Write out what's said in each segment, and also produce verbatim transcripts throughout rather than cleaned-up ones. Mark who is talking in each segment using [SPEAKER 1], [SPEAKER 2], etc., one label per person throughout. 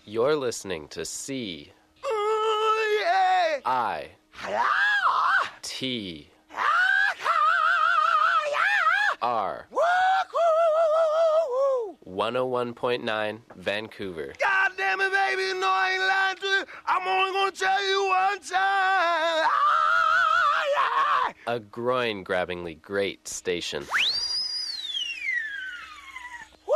[SPEAKER 1] You're listening to C
[SPEAKER 2] Ooh, yeah.
[SPEAKER 1] I
[SPEAKER 2] Ah,
[SPEAKER 1] T
[SPEAKER 2] ah, yeah.
[SPEAKER 1] R
[SPEAKER 2] Woo, woo, woo, woo.
[SPEAKER 1] one oh one point nine Vancouver.
[SPEAKER 2] God damn it, baby, no, I ain't lying to you. I'm only gonna tell you one time. Ah, yeah.
[SPEAKER 1] A groin-grabbingly great station.
[SPEAKER 2] Woo!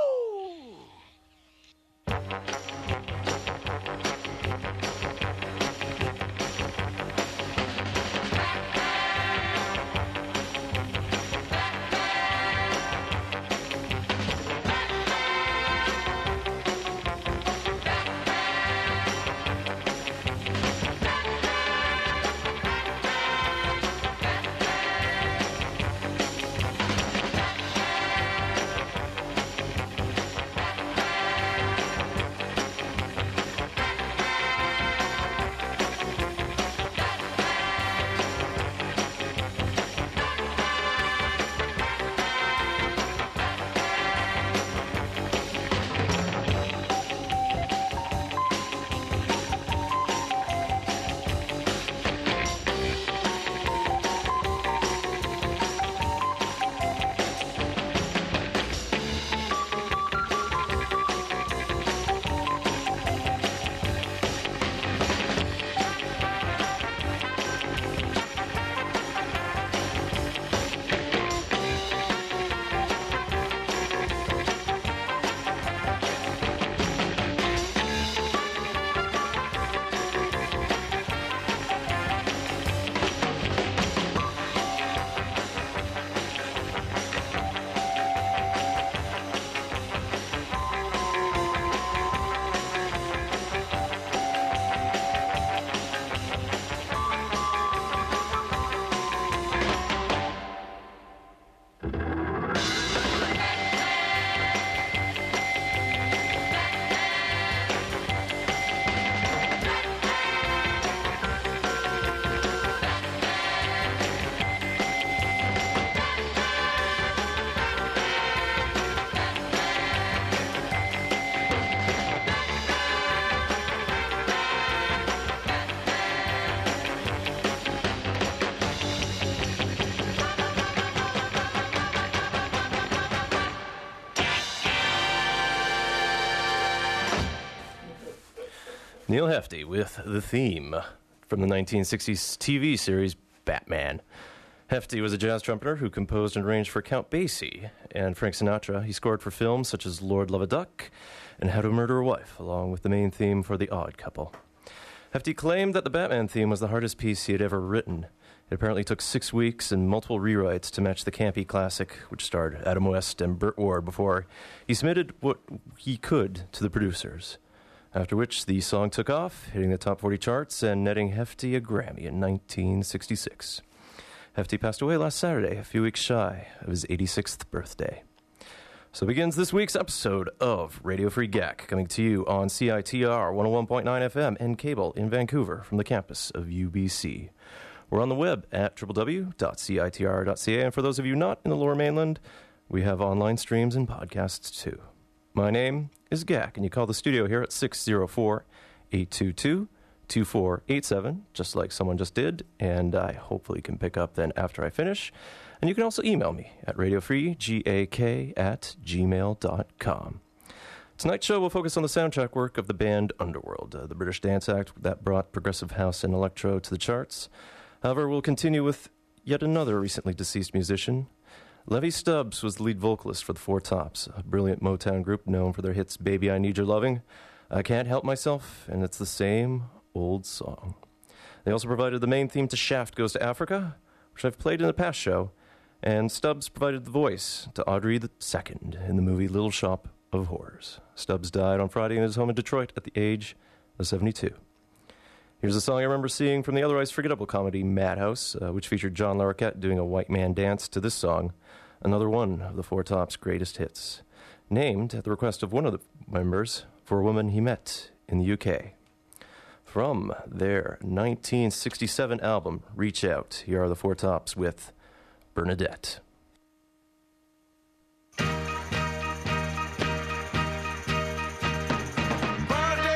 [SPEAKER 3] Neil Hefti with the theme from the nineteen sixties T V series Batman. Hefti was a jazz trumpeter who composed and arranged for Count Basie and Frank Sinatra. He scored for films such as Lord Love a Duck and How to Murder a Wife, along with the main theme for The Odd Couple. Hefti claimed that the Batman theme was the hardest piece he had ever written. It apparently took six weeks and multiple rewrites to match the campy classic, which starred Adam West and Burt Ward, before he submitted what he could to the producers. After which, the song took off, hitting the top forty charts and netting Hefti a Grammy in nineteen sixty-six. Hefti passed away last Saturday, a few weeks shy of his eighty-sixth birthday. So begins this week's episode of Radio Free G A C, coming to you on C I T R one oh one point nine F M and cable in Vancouver from the campus of U B C. We're on the web at w w w dot c i t r dot c a, and for those of you not in the Lower Mainland, we have online streams and podcasts too. My name is G A C, and you call the studio here at six oh four, eight two two, two four eight seven, just like someone just did, and I hopefully can pick up then after I finish. And you can also email me at radiofreegak at gmail dot com. Tonight's show will focus on the soundtrack work of the band Underworld, uh, the British dance act that brought progressive house and electro to the charts. However, we'll continue with yet another recently deceased musician. Levi Stubbs was the lead vocalist for the Four Tops, a brilliant Motown group known for their hits Baby I Need Your Loving, I Can't Help Myself, and It's the Same Old Song. They also provided the main theme to Shaft Goes to Africa, which I've played in a past show, and Stubbs provided the voice to Audrey the Second in the movie Little Shop of Horrors. Stubbs died on Friday in his home in Detroit at the age of seventy-two. Here's a song I remember seeing from the otherwise forgettable comedy Madhouse, uh, which featured John Larroquette doing a white man dance to this song, another one of the Four Tops' greatest hits, named at the request of one of the members for a woman he met in the U K. From their nineteen sixty-seven album, Reach Out, here are the Four Tops with Bernadette.
[SPEAKER 2] Bernadette,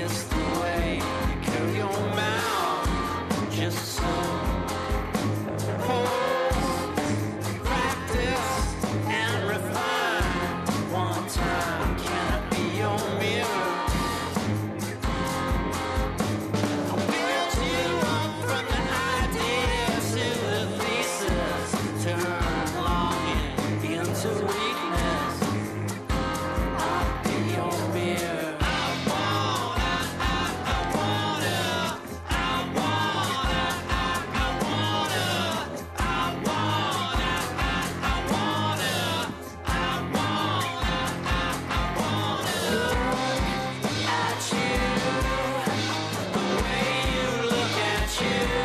[SPEAKER 4] It's the way you carry your mouth, just so. Practice and refine. One time, can I be your mirror? I built you up from the ideas to the thesis. Turn longing into weakness. I'll be your mirror. I wanna, I, I wanna, I wanna, I, I wanna, I wanna, I, I wanna, I wanna, I, I wanna look at you the way you look at you.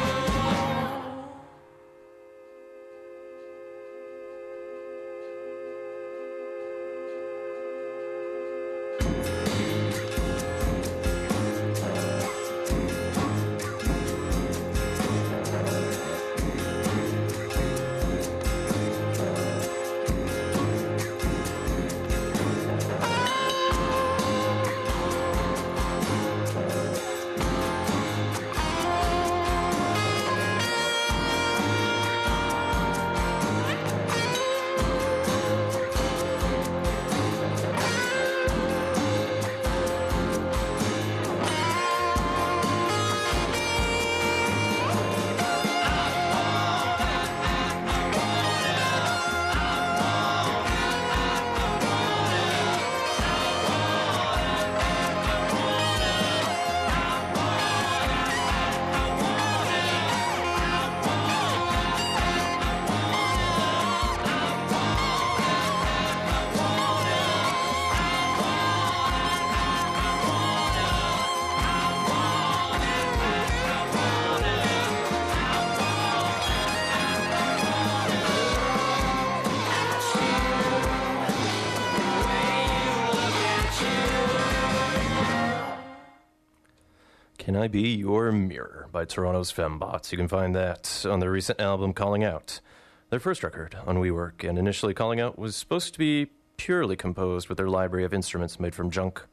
[SPEAKER 3] Can I Be Your Mirror by Toronto's Fembots. You can find that on their recent album Calling Out, their first record on WeWork, and initially Calling Out was supposed to be purely composed with their library of instruments made from junk,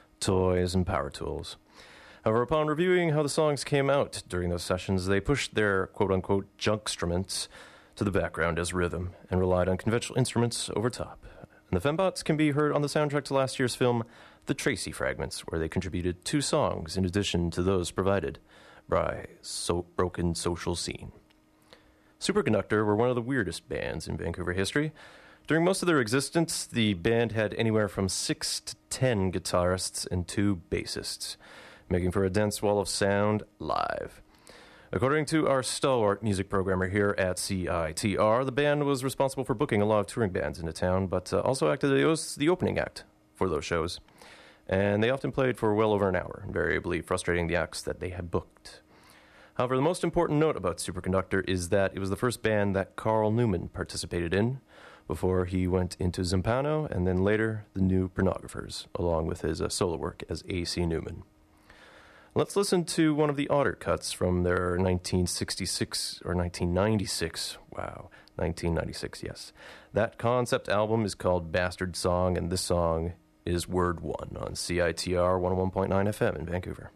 [SPEAKER 3] toys, and power tools. However, upon reviewing how the songs came out during those sessions, they pushed their quote-unquote junk-struments to the background as rhythm and relied on conventional instruments over top. And the Fembots can be heard on the soundtrack to last year's film The Tracy Fragments, where they contributed two songs in addition to those provided by so- Broken Social Scene. Superconductor were one of the weirdest bands in Vancouver history. During most of their existence, the band had anywhere from six to ten guitarists and two bassists, making for a dense wall of sound live. According to our stalwart music programmer here at C I T R, the band was responsible for booking a lot of touring bands into town, but uh, also acted as the opening act for those shows. And they often played for well over an hour, invariably frustrating the acts that they had booked. However, the most important note about Superconductor is that it was the first band that Carl Newman participated in before he went into Zampano and then later the New Pornographers, along with his uh, solo work as A C Newman. Let's listen to one of the odder cuts from their nineteen sixty-six or nineteen ninety-six. Wow, nineteen ninety-six, yes. That concept album is called Bastard Song, and this song is Word One on C I T R one oh one point nine F M in Vancouver.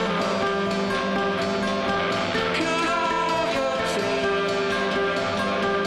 [SPEAKER 4] Could I have said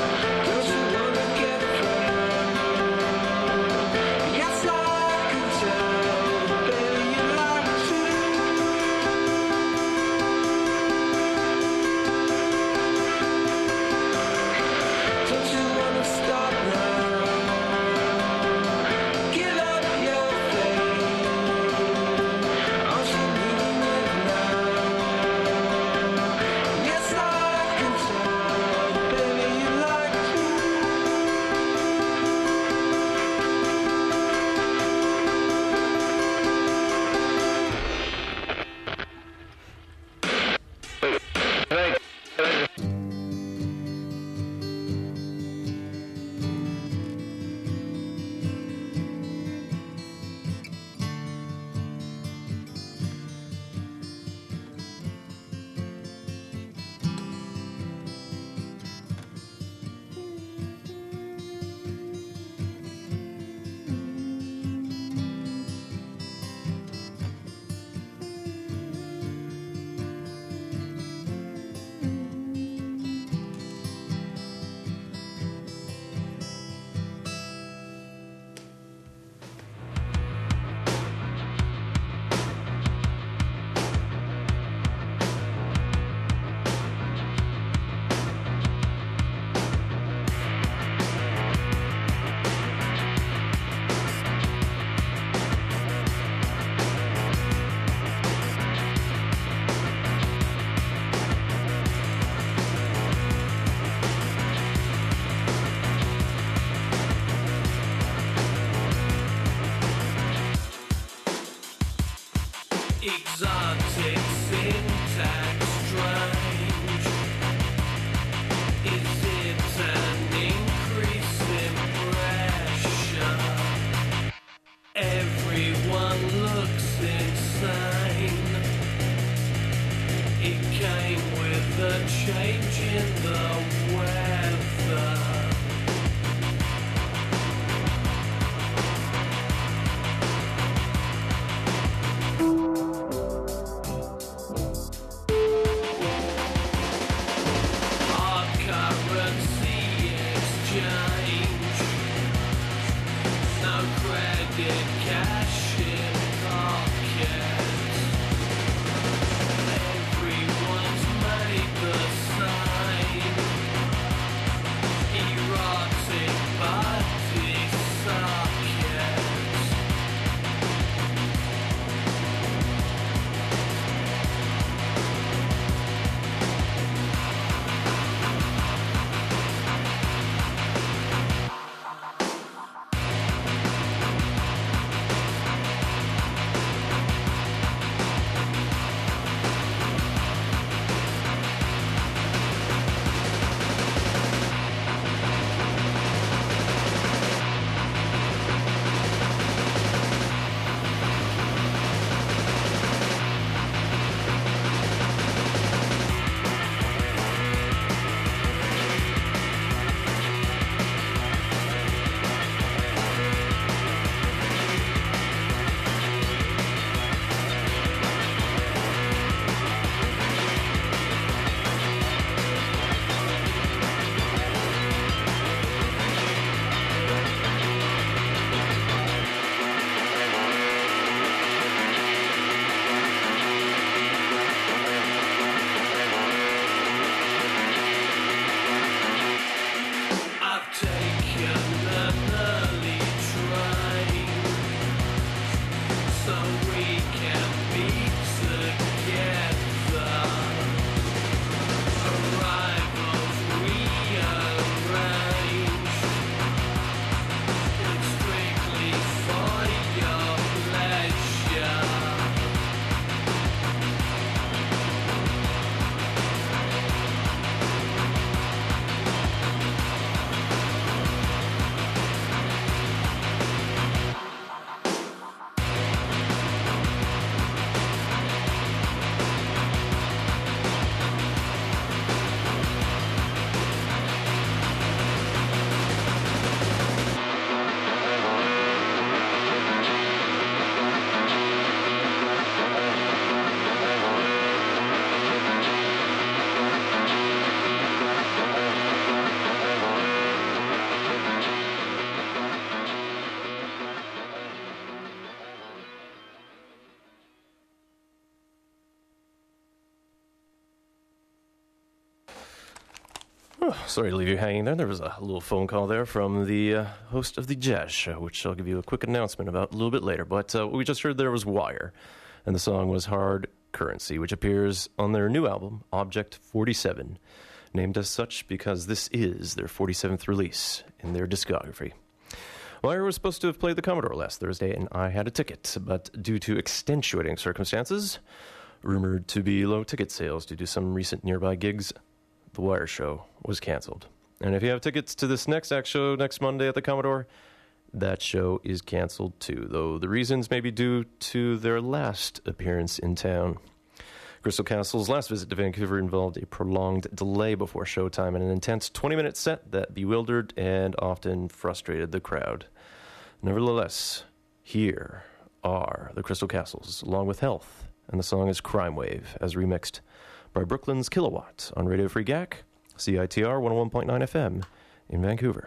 [SPEAKER 3] Sorry to leave you hanging there. There was a little phone call there from the uh, host of the Jazz Show, which I'll give you a quick announcement about a little bit later. But uh, what we just heard there was Wire, and the song was Hard Currency, which appears on their new album, Object forty-seven, named as such because this is their forty-seventh release in their discography. Wire was supposed to have played the Commodore last Thursday, and I had a ticket, but due to extenuating circumstances, rumored to be low ticket sales due to some recent nearby gigs, the Wire show was canceled. And if you have tickets to this next act show next Monday at the Commodore, that show is canceled too, though the reasons may be due to their last appearance in town. Crystal Castle's last visit to Vancouver involved a prolonged delay before showtime and an intense twenty-minute set that bewildered and often frustrated the crowd. Nevertheless, here are the Crystal Castles, along with Health, and the song is Crime Wave, as remixed by Brooklyn's Kilowatt on Radio Free G A C, C I T R one oh one point nine F M in Vancouver.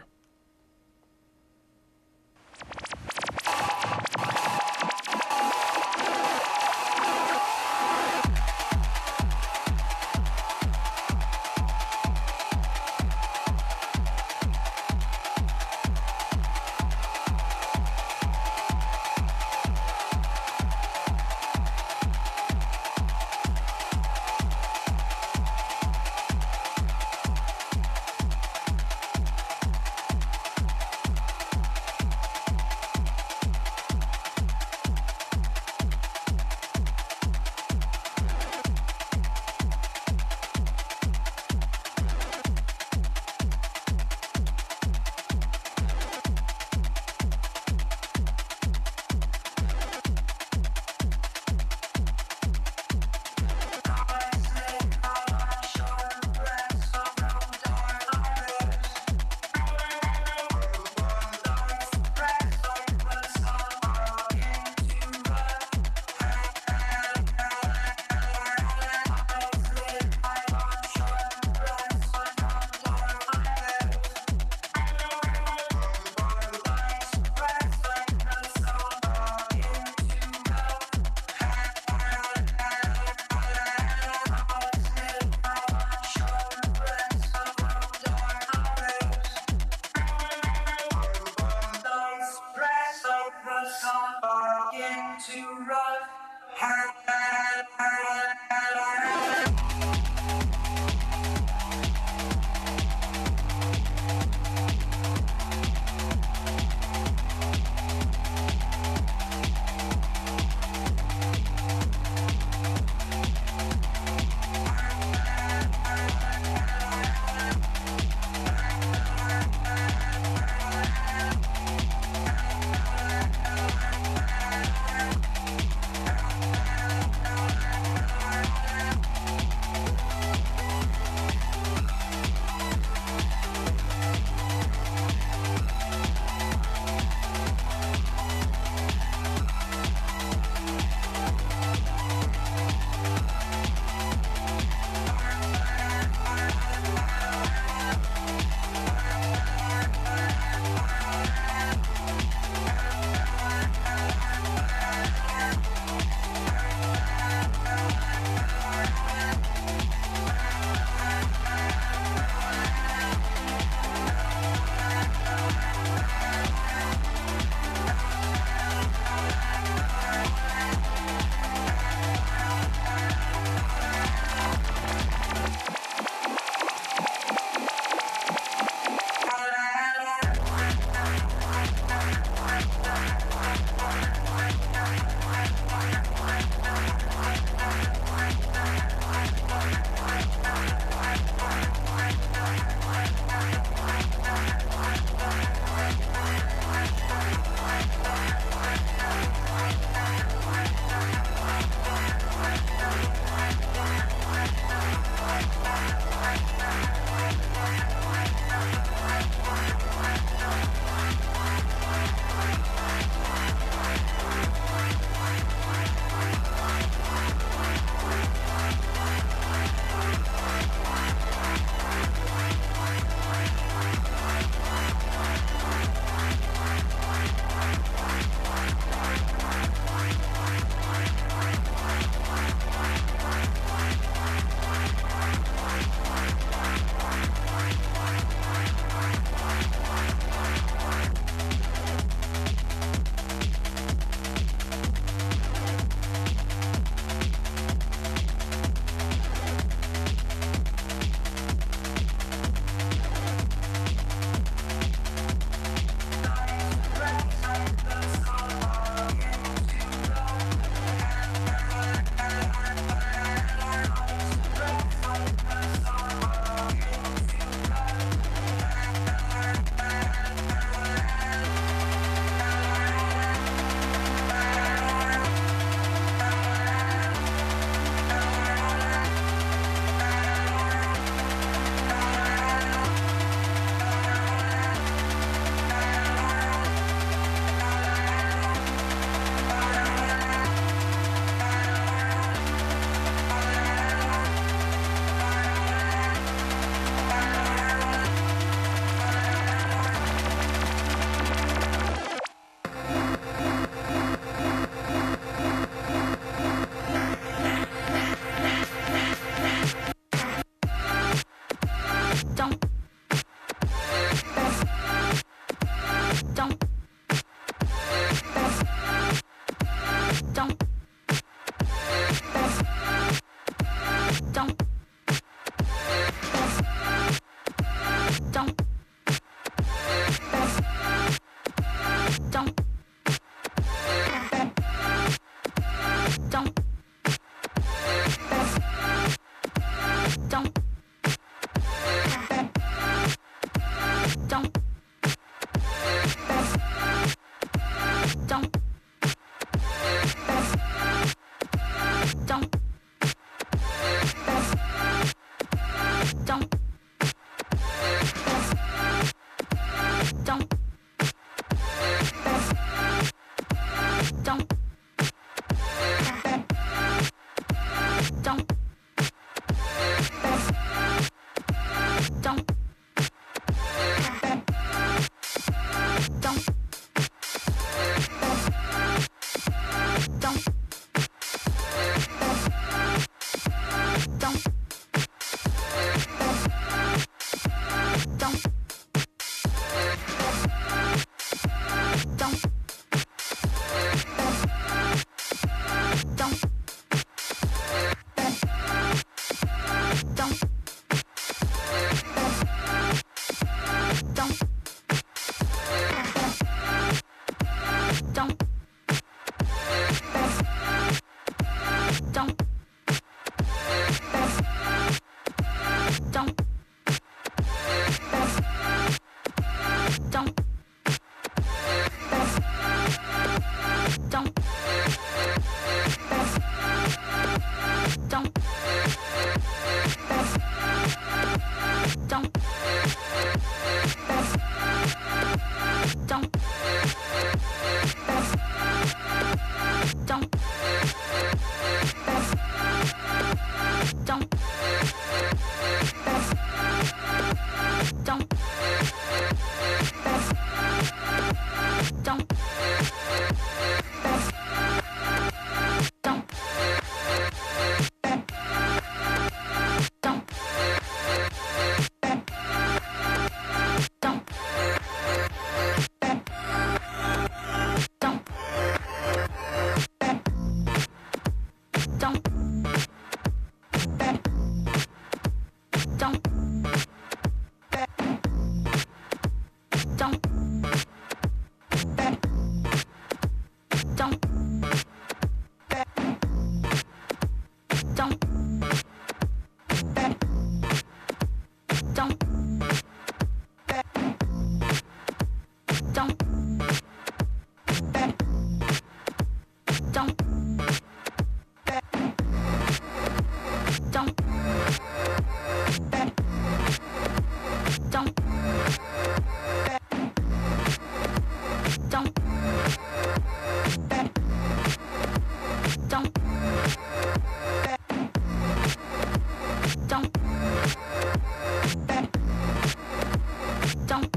[SPEAKER 5] Don't.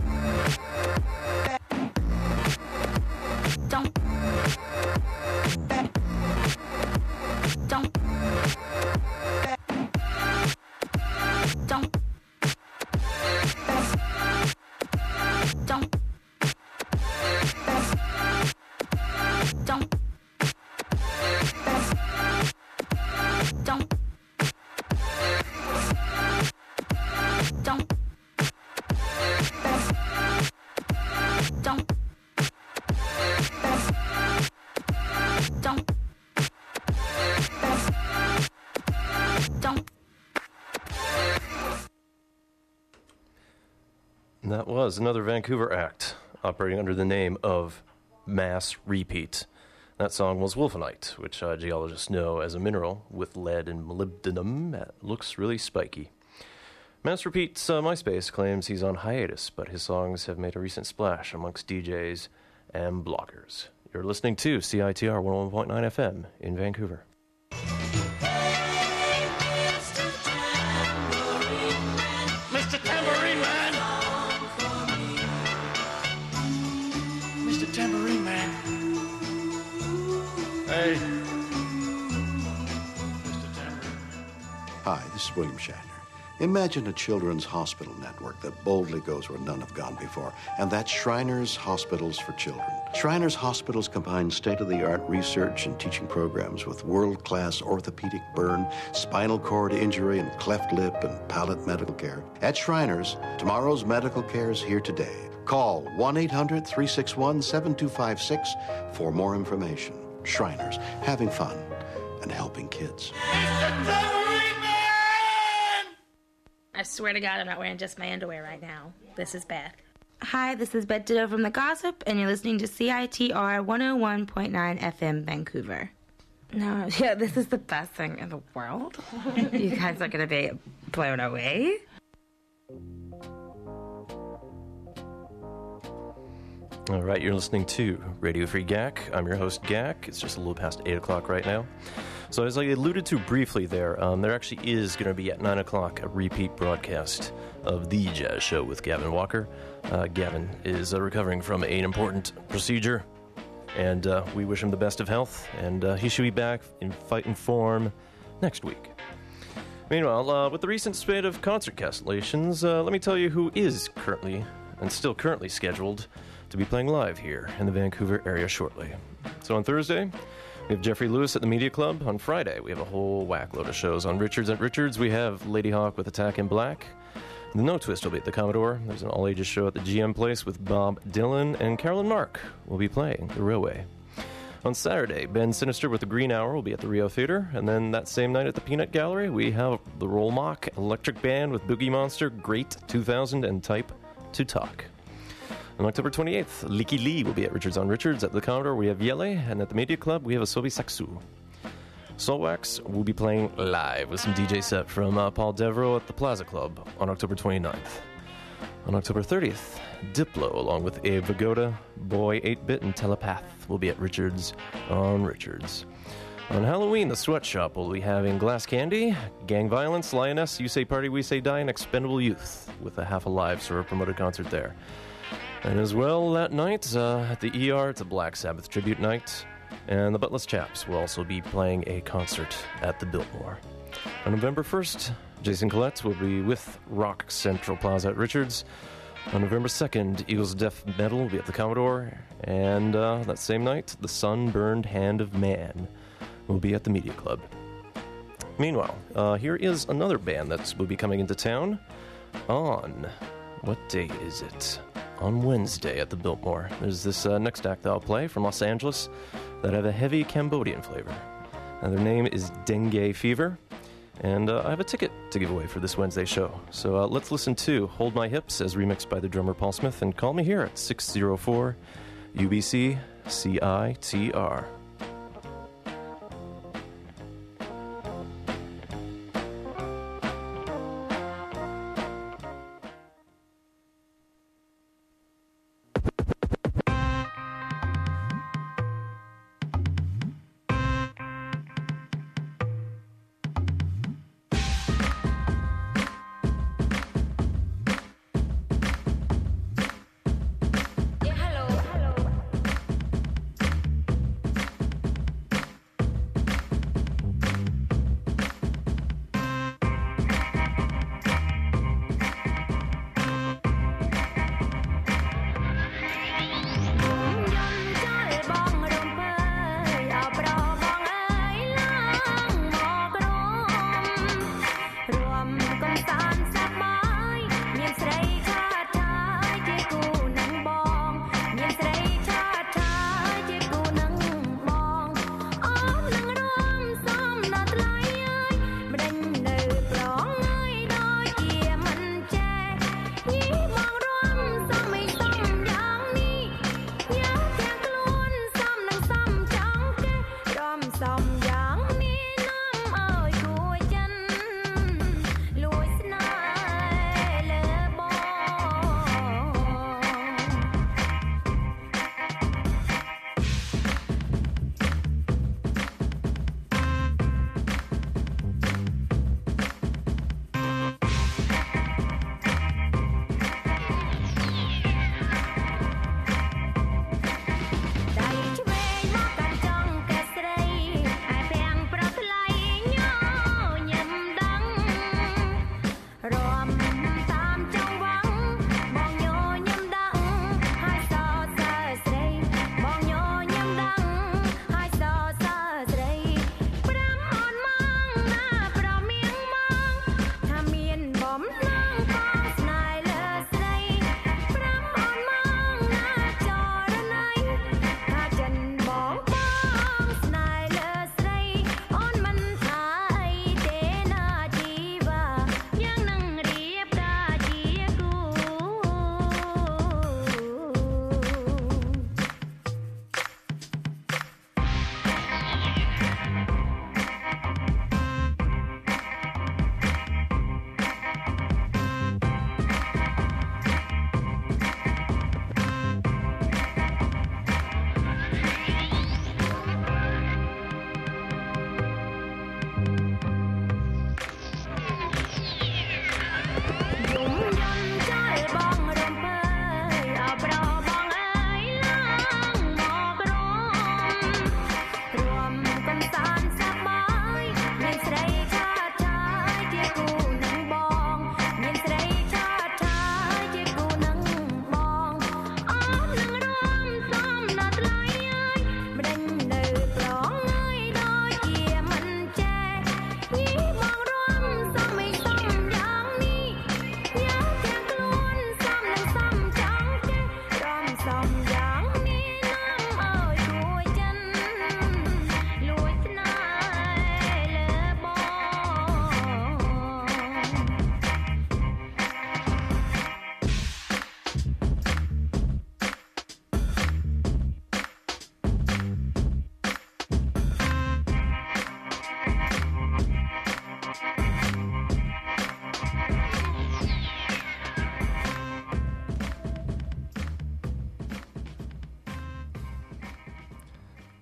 [SPEAKER 5] Don't. Don't. Don't. Don't. Don't. Don't. Don't. Don't. Don't. Don't.
[SPEAKER 3] And that was another Vancouver act operating under the name of Mass Repeat. That song was wolfenite, which uh, geologists know as a mineral with lead and molybdenum that looks really spiky. Mass Repeat's uh, MySpace claims he's on hiatus, but his songs have made a recent splash amongst D Js and bloggers. You're listening to C I T R one oh one point nine F M in Vancouver.
[SPEAKER 2] Mister Tambourine Man! Mister Tambourine Man! Hey. Mister Tambourine.
[SPEAKER 6] Hi, this is William Shatner. Imagine a children's hospital network that boldly goes where none have gone before, and that's Shriners Hospitals for Children. Shriners Hospitals combine state-of-the-art research and teaching programs with world-class orthopedic burn, spinal cord injury, and cleft lip and palate medical care. At Shriners, tomorrow's medical care is here today. Call one eight hundred, three six one, seven two five six for more information. Shriners, having fun and helping kids.
[SPEAKER 7] I swear to God, I'm not wearing just my underwear right now. This is bad.
[SPEAKER 5] Hi, this is Bette Ditto from The Gossip, and you're listening to C I T R one oh one point nine F M Vancouver. No, yeah, this is the best thing in the world. You guys are going to be blown away.
[SPEAKER 3] All right, you're listening to Radio Free G A C. I'm your host, G A C. It's just a little past eight o'clock right now. So as I alluded to briefly there, um, there actually is going to be at nine o'clock a repeat broadcast of The Jazz Show with Gavin Walker. Uh, Gavin is uh, recovering from an important procedure, and uh, we wish him the best of health, and uh, he should be back in fighting form next week. Meanwhile, uh, with the recent spate of concert cancellations, uh, let me tell you who is currently, and still currently scheduled, to be playing live here in the Vancouver area shortly. So on Thursday, we have Jeffrey Lewis at the Media Club. On Friday, we have a whole whack load of shows. On Richards at Richards, we have Lady Hawk with Attack in Black. The No Twist will be at the Commodore. There's an all-ages show at the G M Place with Bob Dylan, and Carolyn Mark will be playing The Railway. On Saturday, Ben Sinister with the Green Hour will be at the Rio Theater, and then that same night at the Peanut Gallery, we have the Roll Mock Electric Band with Boogie Monster, Great two thousand, and Type to Talk. On October twenty-eighth, Licky Lee will be at Richards on Richards. At the Commodore, we have Yele, and at the Media Club, we have Asobi Saksu. Soulwax will be playing live with some D J set from uh, Paul Devereaux at the Plaza Club on October twenty-ninth. On October thirtieth, Diplo, along with Abe Vigoda, Boy eight-Bit, and Telepath will be at Richards on Richards. On Halloween, the Sweatshop will be having Glass Candy, Gang Violence, Lioness, You Say Party, We Say Die, and Expendable Youth, with a half alive sort of promoted concert there. And as well that night, uh, at the E R, it's a Black Sabbath tribute night, and the Buttless Chaps will also be playing a concert at the Biltmore. On November first, Jason Collette will be with Rock Central Plaza at Richards. On November second, Eagles of Death Metal will be at the Commodore, and uh, that same night, the Sunburned Hand of Man will be at the Media Club. Meanwhile, uh, here is another band that will be coming into town on, what day is it? On Wednesday at the Biltmore. There's this uh, next act that I'll play from Los Angeles that have a heavy Cambodian flavor. Uh, their name is Dengue Fever, and uh, I have a ticket to give away for this Wednesday show. So uh, let's listen to Hold My Hips as remixed by the drummer Paul Smith, and call me here at six oh four U B C C I T R.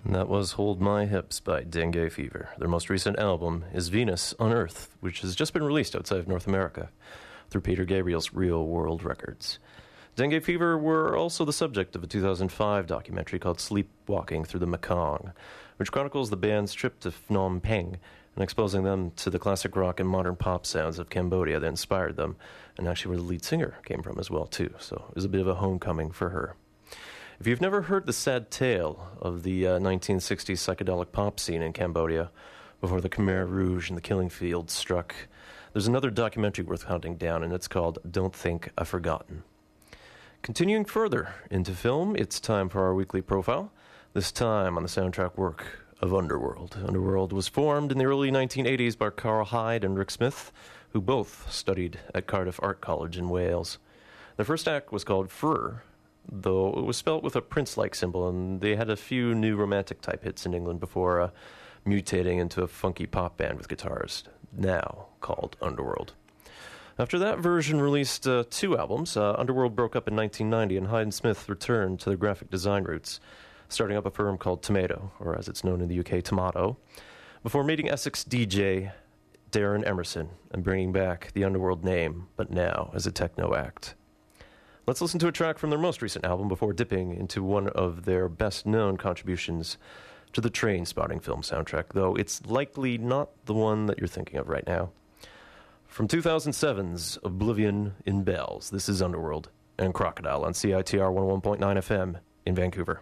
[SPEAKER 3] And that was Hold My Hips by Dengue Fever. Their most recent album is Venus on Earth, which has just been released outside of North America through Peter Gabriel's Real World Records. Dengue Fever were also the subject of a two thousand five documentary called Sleepwalking Through the Mekong, which chronicles the band's trip to Phnom Penh and exposing them to the classic rock and modern pop sounds of Cambodia that inspired them, and actually where the lead singer came from as well, too. So it was a bit of a homecoming for her. If you've never heard the sad tale of the uh, nineteen sixties psychedelic pop scene in Cambodia before the Khmer Rouge and the Killing Fields struck, there's another documentary worth hunting down, and it's called Don't Think I've Forgotten. Continuing further into film, it's time for our weekly profile, this time on the soundtrack work of Underworld. Underworld was formed in the early nineteen eighties by Carl Hyde and Rick Smith, who both studied at Cardiff Art College in Wales. Their first act was called Fur, though it was spelt with a Prince-like symbol, and they had a few new romantic-type hits in England before uh, mutating into a funky pop band with guitars, now called Underworld. After that version released uh, two albums, uh, Underworld broke up in nineteen ninety, and Hyde and Smith returned to their graphic design roots, starting up a firm called Tomato, or as it's known in the U K, Tomato, before meeting Essex D J Darren Emerson and bringing back the Underworld name, but now as a techno act. Let's listen to a track from their most recent album before dipping into one of their best-known contributions to the Trainspotting film soundtrack, though it's likely not the one that you're thinking of right now. From two thousand seven's Oblivion in Bells, this is Underworld and Crocodile on C I T R one oh one point nine F M in Vancouver.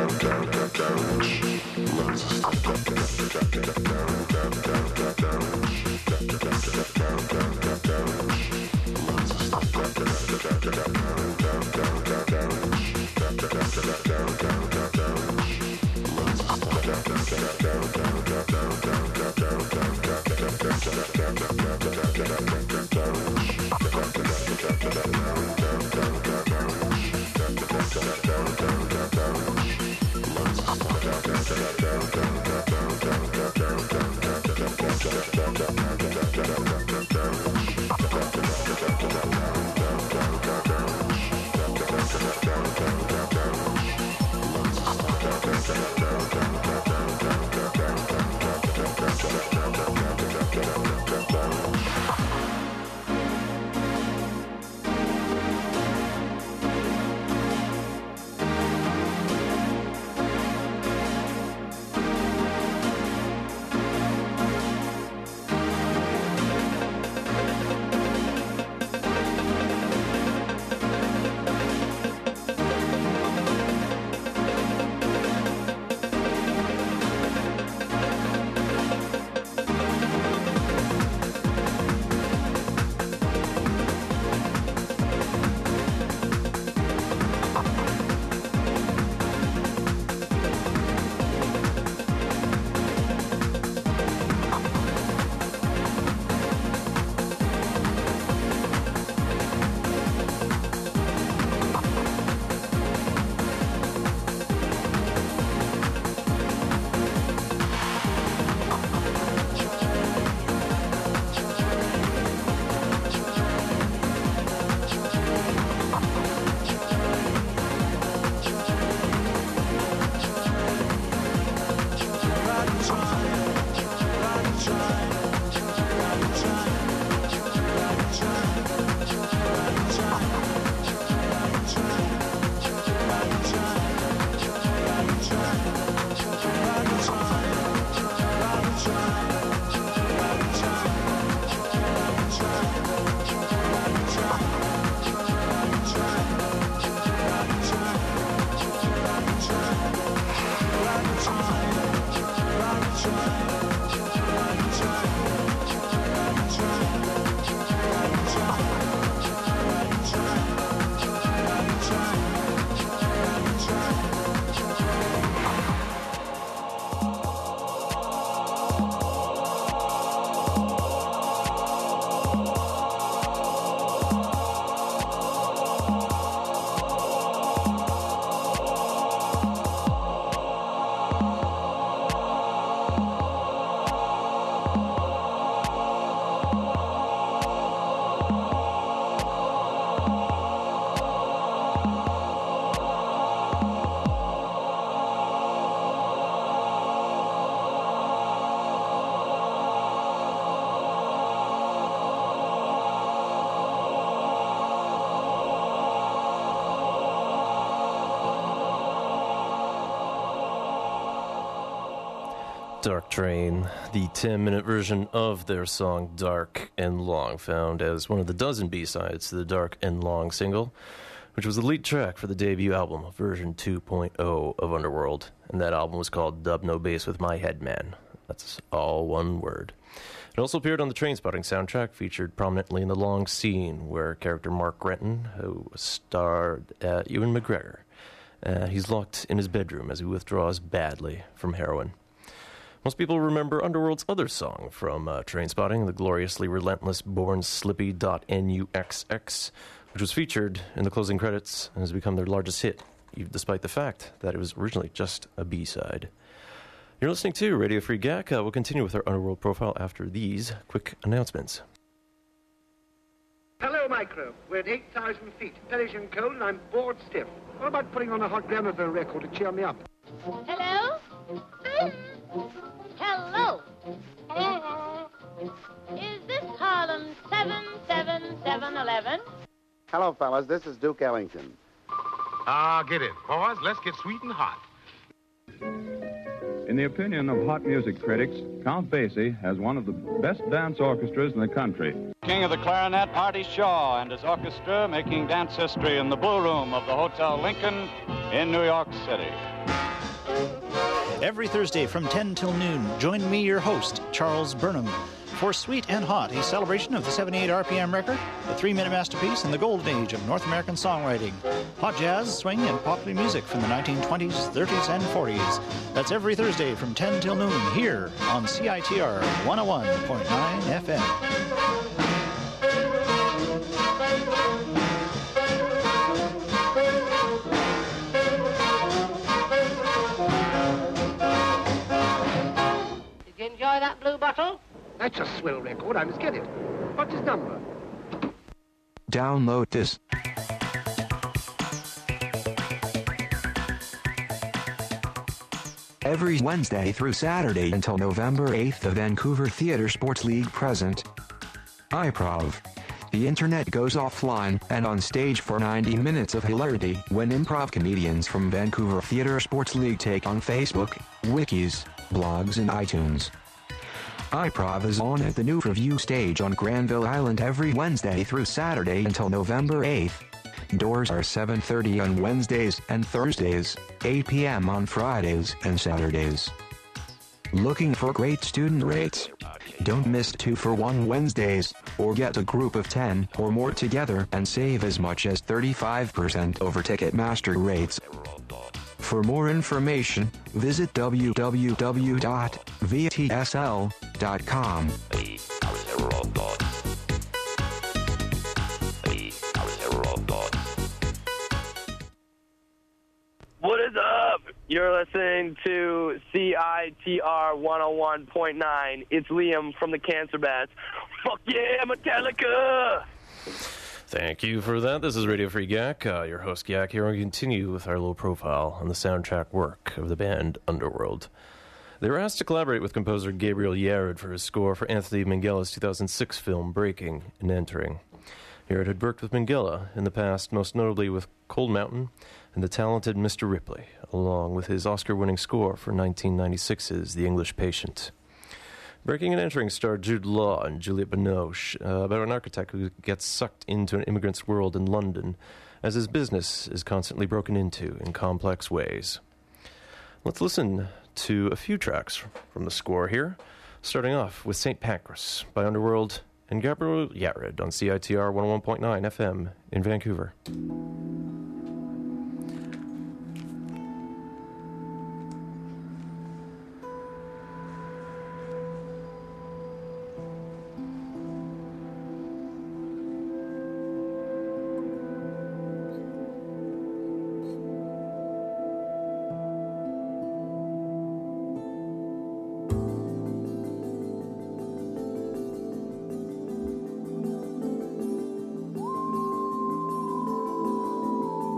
[SPEAKER 3] Dark Train, the ten-minute version of their song Dark and Long, found as one of the dozen B-sides to the Dark and Long single, which was the lead track for the debut album, version two point oh of Underworld. And that album was called Dub No Bass with My Headman. That's all one word. It also appeared on the Trainspotting soundtrack, featured prominently in the Long scene, where character Mark Renton, who starred uh, Ewan McGregor, uh, he's locked in his bedroom as he withdraws badly from heroin. Most people remember Underworld's other song from uh, Trainspotting, the gloriously relentless Born Slippy .nuxx, which was featured in the closing credits and has become their largest hit, despite the fact that it was originally just a B-side. You're listening to Radio Free G A C. Uh, we'll continue with our Underworld profile after these quick announcements.
[SPEAKER 8] Hello, Micro. We're at eight thousand feet, perishing cold, and I'm bored stiff. What about putting on a hot gramophone record to cheer me up?
[SPEAKER 9] Hello? Hello? Is this Harlem seven seven seven eleven?
[SPEAKER 10] Hello, fellas. This is Duke Ellington.
[SPEAKER 2] Ah, get it. Boys, let's get sweet and hot.
[SPEAKER 11] In the opinion of hot music critics, Count Basie has one of the best dance orchestras in the country.
[SPEAKER 12] King of the clarinet, Artie Shaw, and his orchestra making dance history in the Blue Room of the Hotel Lincoln in New York City.
[SPEAKER 13] Every Thursday from ten till noon, join me, your host, Charles Burnham, for Sweet and Hot, a celebration of the seventy-eight R P M record, the three-minute masterpiece in the golden age of North American songwriting. Hot jazz, swing, and popular music from the nineteen twenties, thirties, and forties. That's every Thursday from ten till noon here on C I T R one oh one point nine F M.
[SPEAKER 9] Did you enjoy that blue bottle?
[SPEAKER 8] That's a swell record. I must get it. What's his number?
[SPEAKER 14] Download this. Every Wednesday through Saturday until November eighth, the Vancouver Theatre Sports League present iProv. The internet goes offline and on stage for ninety minutes of hilarity when improv comedians from Vancouver Theatre Sports League take on Facebook, wikis, blogs, and iTunes. iProv is on at the New Review stage on Granville Island every Wednesday through Saturday until November eighth. Doors are seven thirty on Wednesdays and Thursdays, eight p.m. on Fridays and Saturdays. Looking for great student rates? Don't miss two for one Wednesdays, or get a group of ten or more together and save as much as thirty-five percent over Ticketmaster rates. For more information, visit w w w dot v t s l dot com.
[SPEAKER 15] What is up? You're listening to C I T R one oh one point nine. It's Liam from the Cancer Bats. Fuck yeah, Metallica!
[SPEAKER 3] Thank you for that. This is Radio Free Gak, uh, your host Gak here. We continue with our low profile on the soundtrack work of the band Underworld. They were asked to collaborate with composer Gabriel Yared for his score for Anthony Minghella's two thousand six film Breaking and Entering. Yared had worked with Minghella in the past, most notably with Cold Mountain and the talented Mister Ripley, along with his Oscar-winning score for nineteen ninety-six's The English Patient. Breaking and Entering starred Jude Law and Juliette Binoche, uh, about an architect who gets sucked into an immigrant's world in London as his business is constantly broken into in complex ways. Let's listen to a few tracks from the score here, starting off with Saint Pancras by Underworld and Gabriel Yared on C I T R one oh one point nine F M in Vancouver.
[SPEAKER 4] Thank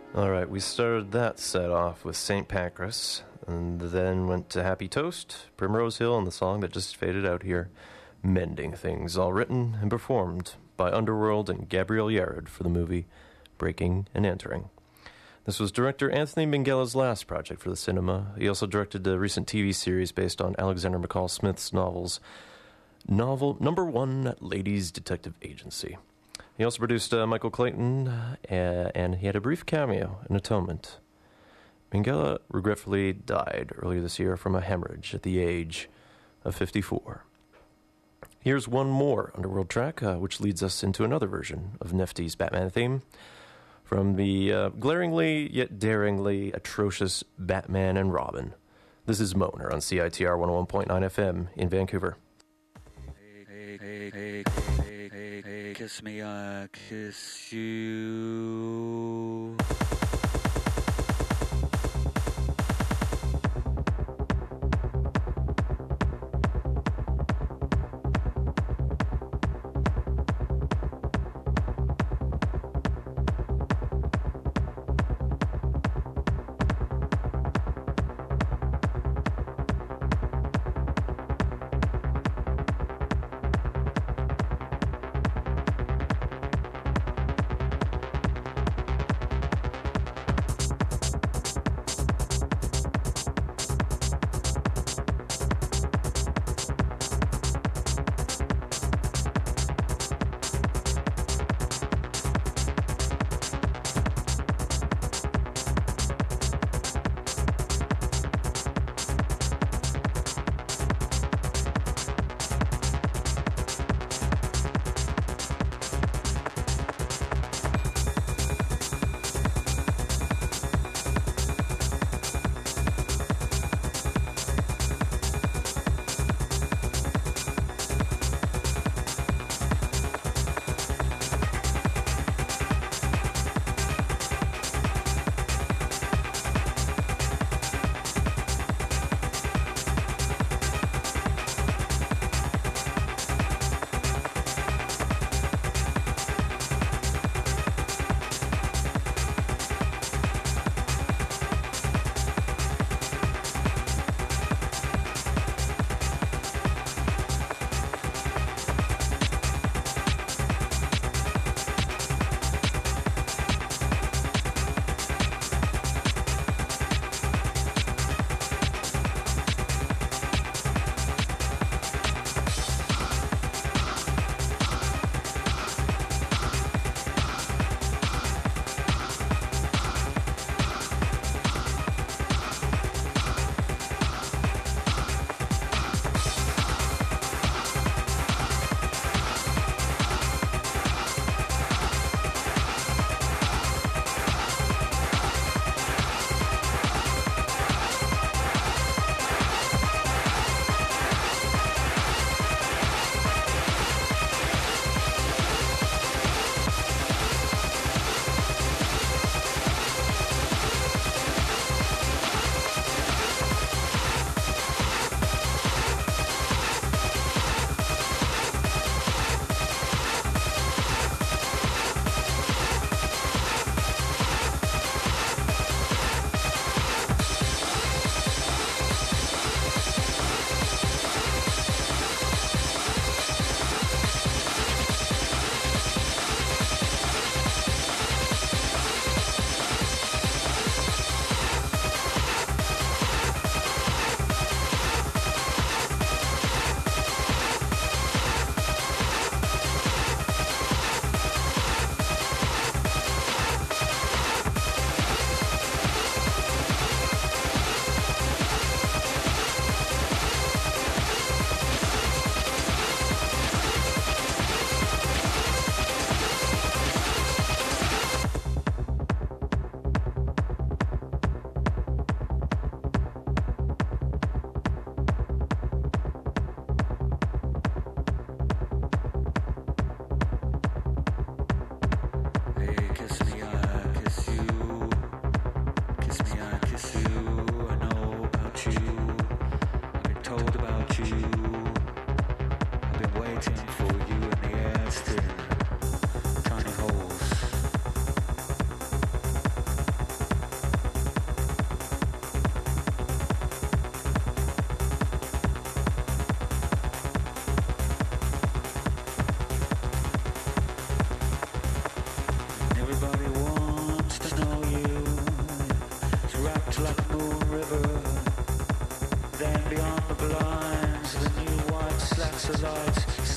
[SPEAKER 3] All right, we started that set off with Saint Pancras, and then went to Happy Toast, Primrose Hill, and the song that just faded out here, Mending Things, all written and performed by Underworld and Gabrielle Yared for the movie Breaking and Entering. This was director Anthony Minghella's last project for the cinema. He also directed a recent T V series based on Alexander McCall Smith's novels, novel Number One Ladies Detective Agency. He also produced uh, Michael Clayton, uh, and he had a brief cameo in Atonement. Minghella regretfully died earlier this year from a hemorrhage at the age of fifty-four. Here's one more Underworld track, uh, which leads us into another version of Nefty's Batman theme from the uh, glaringly yet daringly atrocious Batman and Robin. This is Moaner on C I T R one oh one point nine F M in Vancouver.
[SPEAKER 16] Hey, hey, hey, hey, hey, hey, kiss me, I kiss you.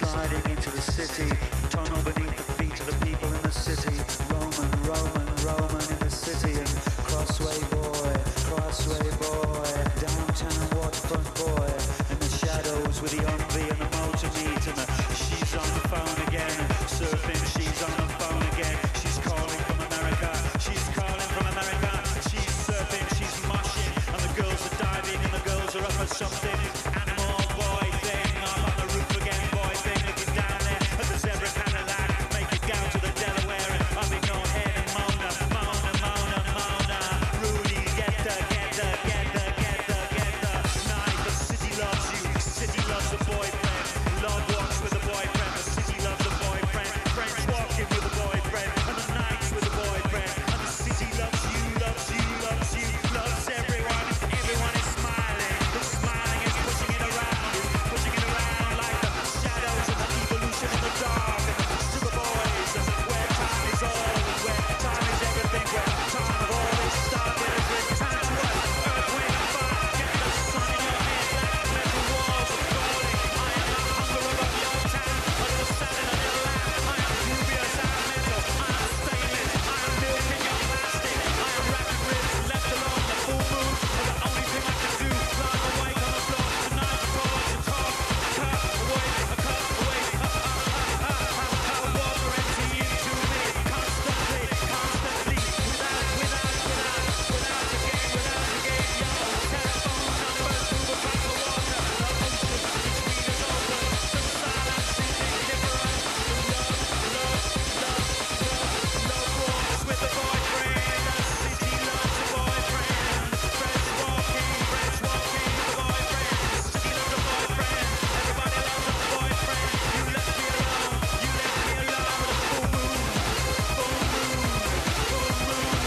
[SPEAKER 16] sliding into the city, tunnel beneath the feet of the people in the city. Roman, Roman, Roman in the city, and Crossway boy, Crossway boy, downtown waterfront boy, in the shadows with the Humvee and the motor meet, and the, she's on the phone again, surfing, she's on the phone again, she's calling from America, she's calling from America, she's surfing, she's moshing, and the girls are diving, and the girls are up at something, animal boy thing, I'm on the roof again, boy thing, looking down there at the zebra Cadillac, make it down to the Delaware, and I'll be no head and Mona, Mona, Mona, Mona, Rudy, get the, get the, get the, get the, get the, night, the city loves you, the city loves the boyfriend, love walks with the boyfriend, the city loves the boyfriend, French walking with the boyfriend, and the nights with the boyfriend, and the city loves you, loves you, loves you, loves everyone, everyone is smiling, the smiling is pushing it around, pushing it around like the shadows of the evolution in the dark, and the sugar boys, and where time is all, and where time is everything, where time of always started, and where time to us, earth, wind, and fire, get the sun in your head like metal walls are falling, I am not hunger above your town, a little salad, a little lamb, I am dubious, I am metal, I am stainless, I am milk in your plastic, I am wrapping ribs, left alone, the full moon, is the only thing I can do, lie awake on the floor, tonight the chords and talk, cut away, a cut away, uh, uh, uh, uh, uh, how water empty into me, constantly, constantly, without, without, without, without again, without again, yo, telephone numbers, move across the water, the ocean between us open, some silence, seeming different, love, love, love, love, love walks with the boyfriend, the city loves the boyfriend, friends walking, friends walking with the boyfriend, the city loves the boyfriend, everybody loves the boyfriend, you left me alone, you left me alone with a full moon, full moon, full moon, full moon,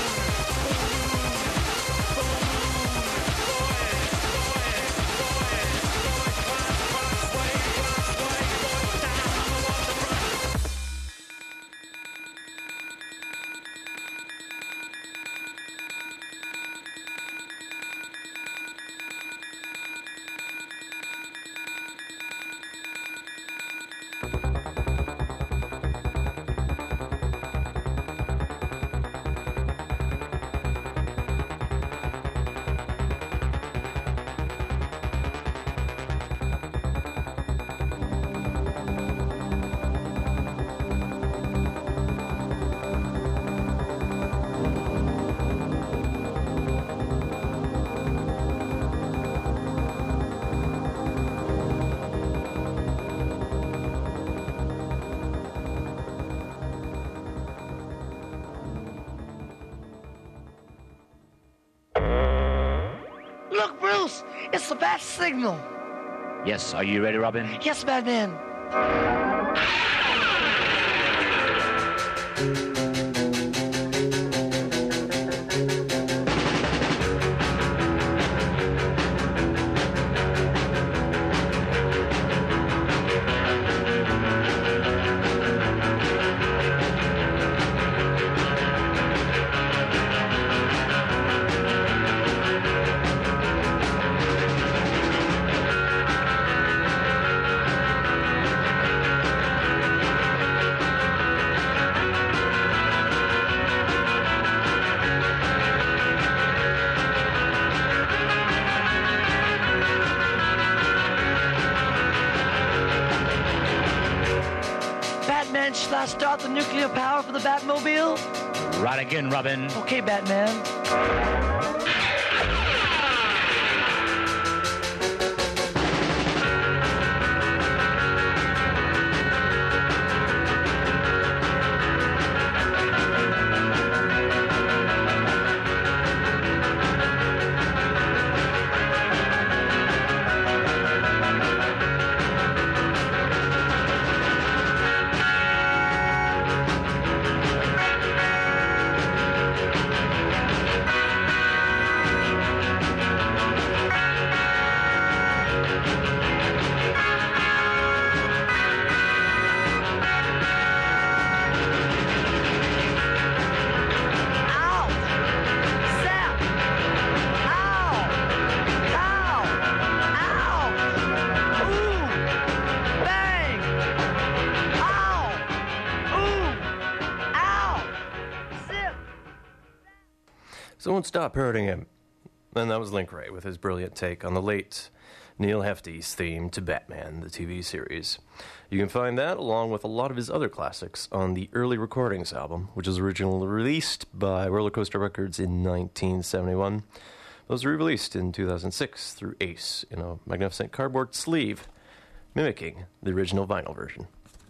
[SPEAKER 16] full moon, boys, boys, boys, boys, cross, crossway, crossway, boys, down on the waterfront.
[SPEAKER 17] Look, Bruce, it's the bat signal.
[SPEAKER 18] Yes, are you ready, Robin?
[SPEAKER 17] Yes, Batman. Batman, should I start the nuclear power for the Batmobile?
[SPEAKER 18] Right again, Robin.
[SPEAKER 17] Okay, Batman.
[SPEAKER 3] So won't stop hurting him. And that was Link Ray with his brilliant take on the late Neil Hefti's theme to Batman, the T V series. You can find that, along with a lot of his other classics, on the Early Recordings album, which was originally released by Roller Coaster Records in nineteen seventy-one. It was re-released in two thousand six through Ace in a magnificent cardboard sleeve, mimicking the original vinyl version.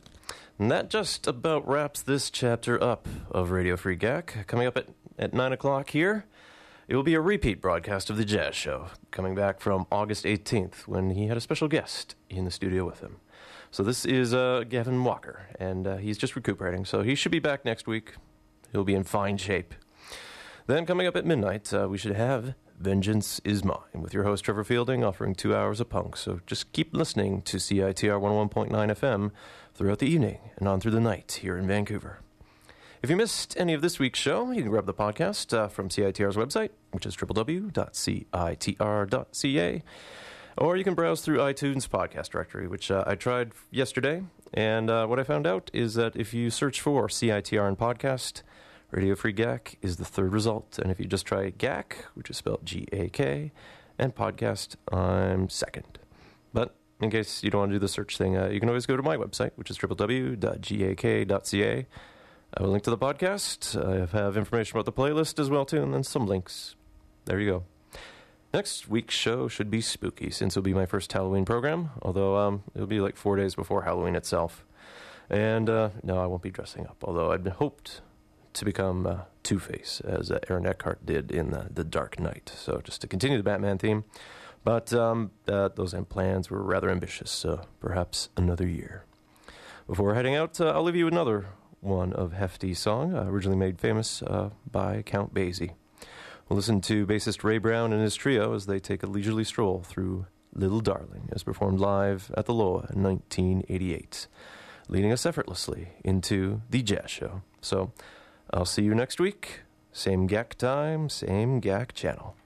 [SPEAKER 3] And that just about wraps this chapter up of Radio Free G A C. Coming up at, at nine o'clock here, it will be a repeat broadcast of The Jazz Show, coming back from August eighteenth, when he had a special guest in the studio with him. So this is uh, Gavin Walker, and uh, he's just recuperating, so he should be back next week. He'll be in fine shape. Then coming up at midnight, uh, we should have Vengeance Is Mine, with your host Trevor Fielding, offering two hours of punk. So just keep listening to C I T R one oh one point nine F M throughout the evening and on through the night here in Vancouver. If you missed any of this week's show, you can grab the podcast uh, from C I T R's website, which is w w w dot c i t r dot c a, or you can browse through iTunes podcast directory, which uh, I tried yesterday, and uh, what I found out is that if you search for C I T R and podcast, Radio Free G A C is the third result, and if you just try G A C, which is spelled G A K, and podcast, I'm second. But in case you don't want to do the search thing, uh, you can always go to my website, which is w w w dot g a k dot c a. I have a link to the podcast. I have information about the playlist as well, too, and then some links. There you go. Next week's show should be spooky, since it'll be my first Halloween program, although um, it'll be like four days before Halloween itself. And uh, no, I won't be dressing up, although I'd hoped to become uh, Two-Face, as uh, Aaron Eckhart did in the, the Dark Knight. So just to continue the Batman theme. But um, uh, those plans were rather ambitious, so perhaps another year. Before heading out, uh, I'll leave you with another one of Hefty's song, uh, originally made famous uh, by Count Basie. We'll listen to bassist Ray Brown and his trio as they take a leisurely stroll through Little Darling, as performed live at the Loa in nineteen eighty-eight, leading us effortlessly into The Jazz Show. So, I'll see you next week. Same G A C time, same G A C channel.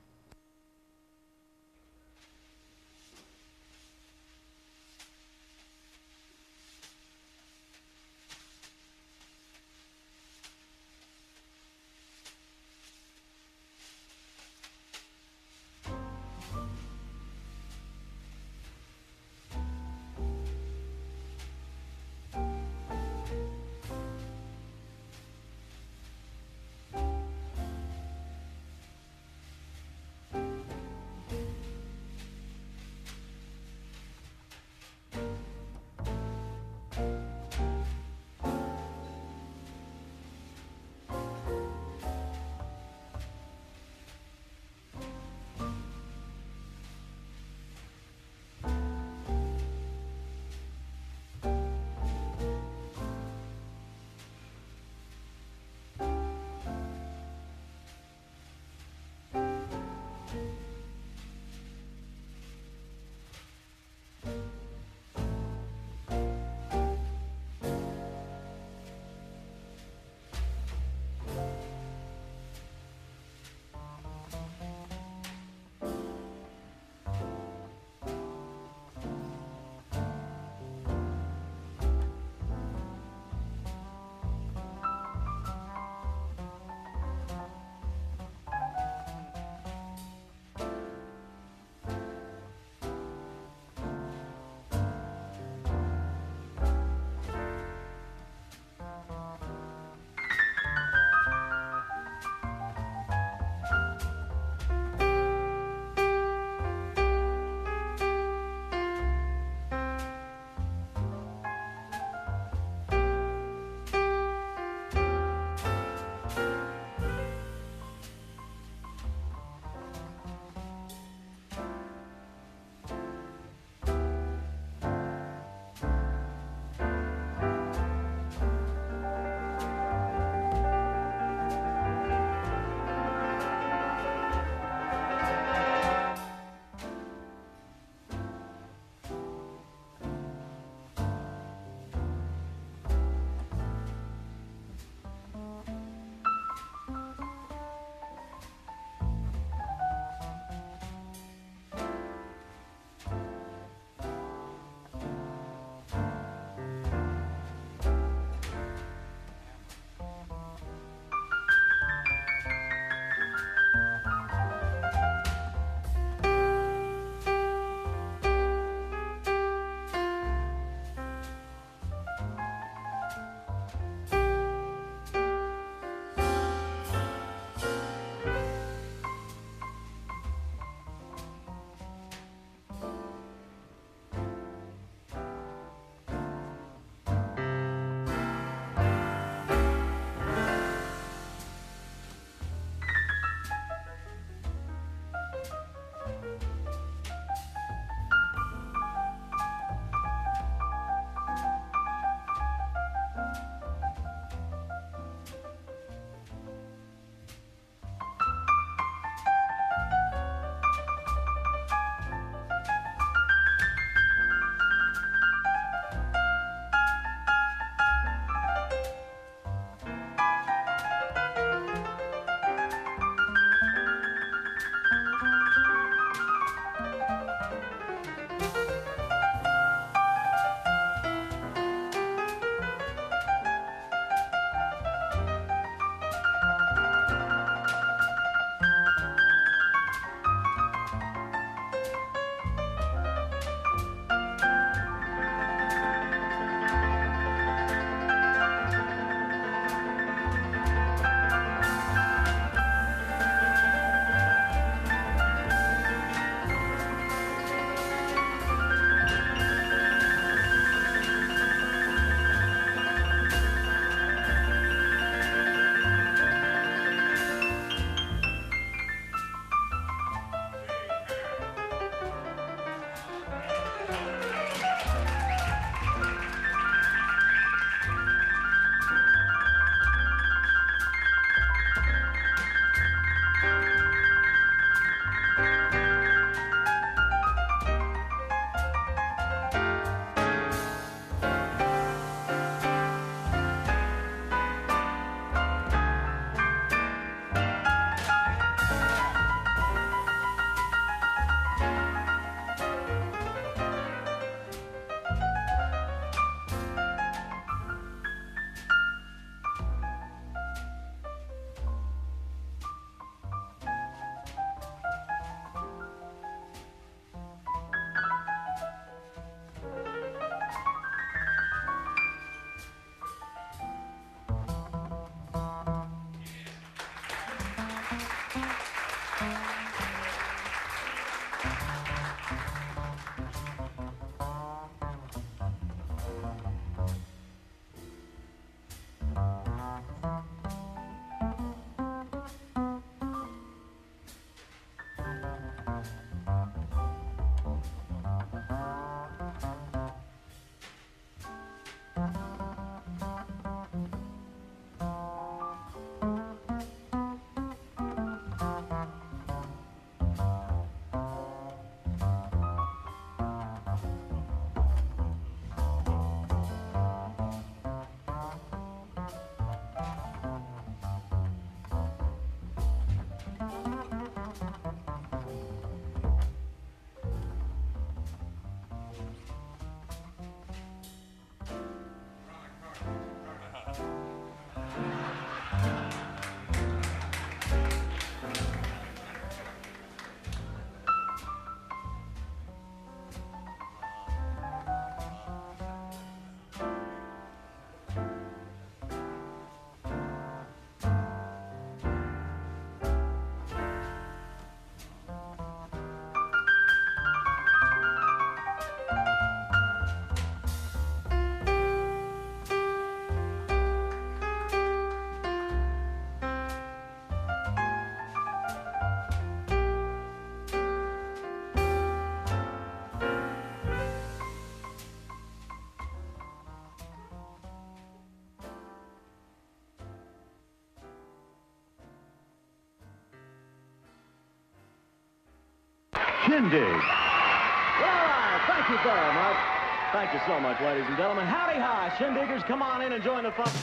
[SPEAKER 11] Shindig.
[SPEAKER 19] Well, all right. Thank you very much. Thank you so much, ladies and gentlemen. Howdy hi, Shindiggers. Come on in and join the fun.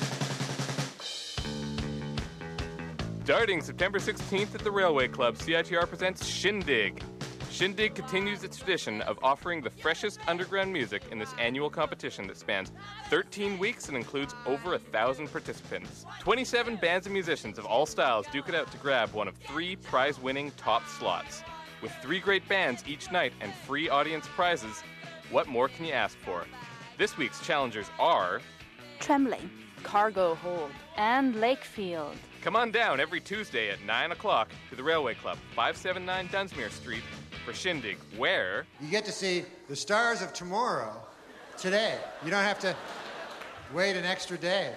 [SPEAKER 20] Starting September sixteenth at the Railway Club, C I T R presents Shindig. Shindig continues its tradition of offering the freshest underground music in this annual competition that spans thirteen weeks and includes over a thousand participants. twenty-seven bands and musicians of all styles duke it out to grab one of three prize-winning top slots. With three great bands each night and free audience prizes, what more can you ask for? This week's challengers are...
[SPEAKER 21] Trembling, Cargo Hold, and Lakefield.
[SPEAKER 20] Come on down every Tuesday at nine o'clock to the Railway Club, five seventy-nine Dunsmuir Street, for Shindig, where...
[SPEAKER 22] You get to see the stars of tomorrow today. You don't have to wait an extra day.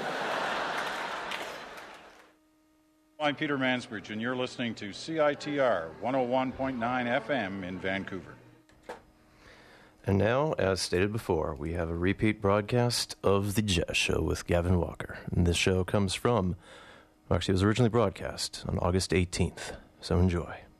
[SPEAKER 11] I'm Peter Mansbridge, and you're listening to C I T R one oh one point nine F M in Vancouver.
[SPEAKER 3] And now, as stated before, we have a repeat broadcast of The Jazz Show with Gavin Walker. And this show comes from, well, actually, it was originally broadcast on August eighteenth, so enjoy.